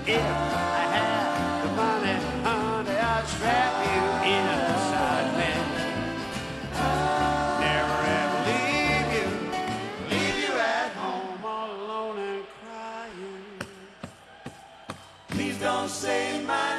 If I had the money, honey, I'd strap you inside me. Never ever leave you at home all alone and crying. Please don't say my